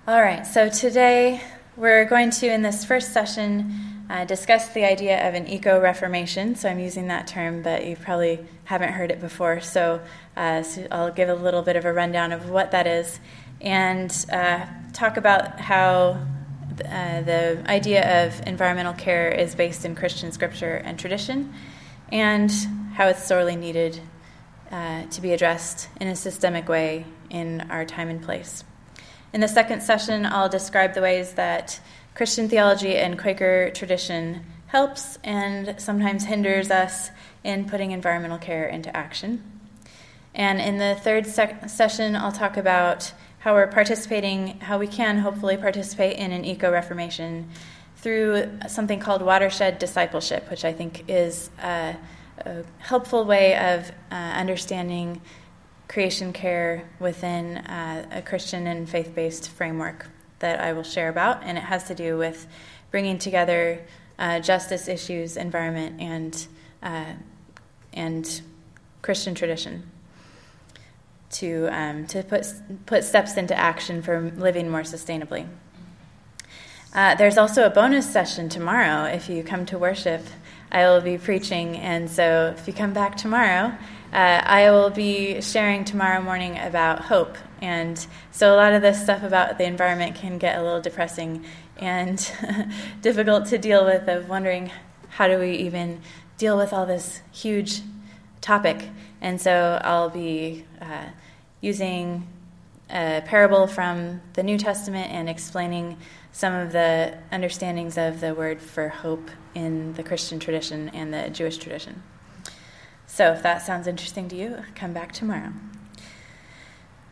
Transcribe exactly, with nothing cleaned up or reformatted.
All right, so today we're going to, in this first session, uh, discuss the idea of an eco-reformation. So I'm using that term, but you probably haven't heard it before. So, uh, so I'll give a little bit of a rundown of what that is and uh, talk about how uh, the idea of environmental care is based in Christian scripture and tradition, and how it's sorely needed uh, to be addressed in a systemic way in our time and place. In the second session, I'll describe the ways that Christian theology and Quaker tradition helps and sometimes hinders us in putting environmental care into action. And in the third sec- session, I'll talk about how we're participating, how we can hopefully participate in an eco-reformation through something called watershed discipleship, which I think is a, a helpful way of uh, understanding creation care within uh, a Christian and faith-based framework that I will share about, and it has to do with bringing together uh, justice issues, environment, and uh, and Christian tradition to um, to put put steps into action for living more sustainably. Uh, there's also a bonus session tomorrow. If you come to worship, I will be preaching, and so if you come back tomorrow, uh, I will be sharing tomorrow morning about hope. And so a lot of this stuff about the environment can get a little depressing and difficult to deal with, of wondering how do we even deal with all this huge topic. And so I'll be uh, using a parable from the New Testament and explaining some of the understandings of the word for hope in the Christian tradition and the Jewish tradition. So if that sounds interesting to you, come back tomorrow.